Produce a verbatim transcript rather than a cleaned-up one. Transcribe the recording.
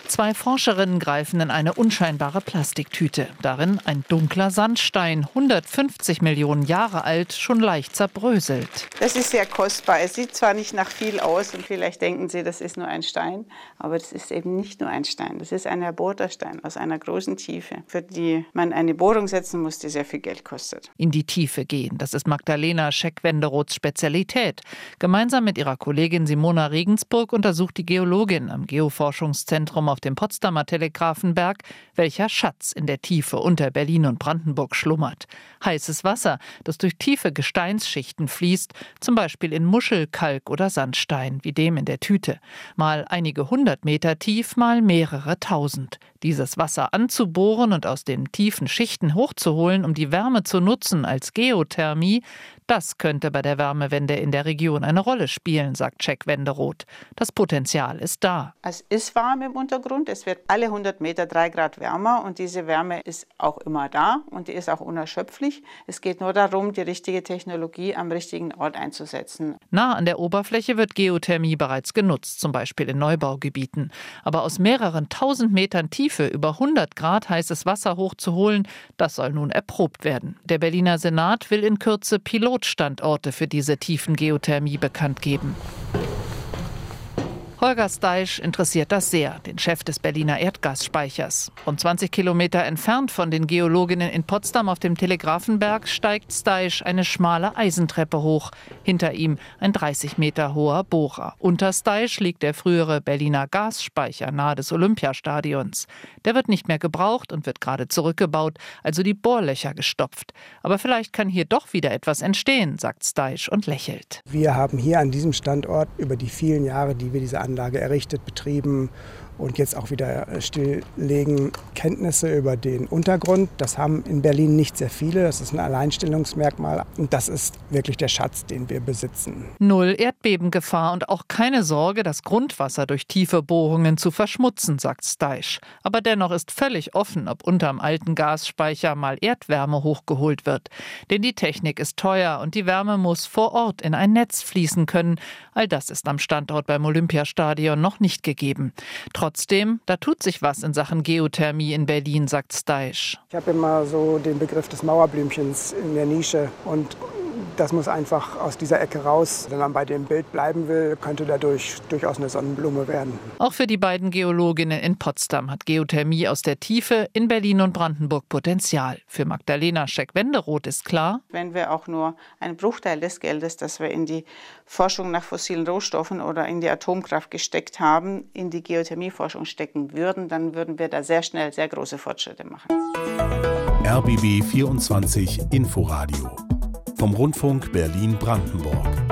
Zwei Forscherinnen greifen in eine unscheinbare Plastiktüte. Darin ein dunkler Sandstein, hundertfünfzig Millionen Jahre alt, schon leicht zerbröselt. Das ist sehr kostbar. Es sieht zwar nicht nach viel aus und vielleicht denken Sie, das ist nur ein Stein, aber das ist eben nicht nur ein Stein. Das ist ein erbohrter Stein aus einer großen Tiefe, für die man eine Bohrung setzen muss, die sehr viel Geld kostet. In die Tiefe gehen, das ist Magdalena Scheck-Wenderoths Spezialität. Gemeinsam mit ihrer Kollegin Simona Regensburg untersucht die Geologin am Geoforschungszentrum auf dem Potsdamer Telegrafenberg, welcher Schatz in der Tiefe unter Berlin und Brandenburg schlummert. Heißes Wasser, das durch tiefe Gesteinsschichten fließt, zum Beispiel in Muschel, Kalk oder Sandstein, wie dem in der Tüte. Mal einige hundert Meter tief, mal mehrere tausend. Dieses Wasser anzubohren und aus den tiefen Schichten hochzuholen, um die Wärme zu nutzen als Geothermie, das könnte bei der Wärmewende in der Region eine Rolle spielen, sagt Scheck-Wenderoth. Das Potenzial ist da. Es ist warm im Untergrund, es wird alle hundert Meter drei Grad wärmer und diese Wärme ist auch immer da und die ist auch unerschöpflich. Es geht nur darum, die richtige Technologie am richtigen Ort einzusetzen. Nah an der Oberfläche wird Geothermie bereits genutzt, zum Beispiel in Neubaugebieten. Aber aus mehreren tausend Metern Tiefe über hundert Grad heißes Wasser hochzuholen, das soll nun erprobt werden. Der Berliner Senat will in Kürze Pilotstandorte für diese tiefen Geothermie bekannt geben. Holger Steisch interessiert das sehr, den Chef des Berliner Erdgasspeichers. Rund zwanzig Kilometer entfernt von den Geologinnen in Potsdam auf dem Telegrafenberg steigt Steisch eine schmale Eisentreppe hoch. Hinter ihm ein dreißig Meter hoher Bohrer. Unter Steisch liegt der frühere Berliner Gasspeicher nahe des Olympiastadions. Der wird nicht mehr gebraucht und wird gerade zurückgebaut, also die Bohrlöcher gestopft. Aber vielleicht kann hier doch wieder etwas entstehen, sagt Steisch und lächelt. Wir haben hier an diesem Standort über die vielen Jahre, die wir diese Anlage errichtet, betrieben und jetzt auch wieder stilllegen, Kenntnisse über den Untergrund. Das haben in Berlin nicht sehr viele. Das ist ein Alleinstellungsmerkmal. Und das ist wirklich der Schatz, den wir besitzen. Null Erdbebengefahr und auch keine Sorge, das Grundwasser durch tiefe Bohrungen zu verschmutzen, sagt Steisch. Aber dennoch ist völlig offen, ob unterm alten Gasspeicher mal Erdwärme hochgeholt wird. Denn die Technik ist teuer und die Wärme muss vor Ort in ein Netz fließen können. All das ist am Standort beim Olympiastadion noch nicht gegeben. Trotzdem, da tut sich was in Sachen Geothermie in Berlin, sagt Steisch. Ich habe immer so den Begriff des Mauerblümchens in der Nische und das muss einfach aus dieser Ecke raus. Wenn man bei dem Bild bleiben will, könnte dadurch durchaus eine Sonnenblume werden. Auch für die beiden Geologinnen in Potsdam hat Geothermie aus der Tiefe in Berlin und Brandenburg Potenzial. Für Magdalena Scheck-Wenderoth ist klar, wenn wir auch nur einen Bruchteil des Geldes, das wir in die Forschung nach fossilen Rohstoffen oder in die Atomkraft gesteckt haben, in die Geothermieforschung stecken würden, dann würden wir da sehr schnell sehr große Fortschritte machen. R B B vierundzwanzig Inforadio vom Rundfunk Berlin-Brandenburg.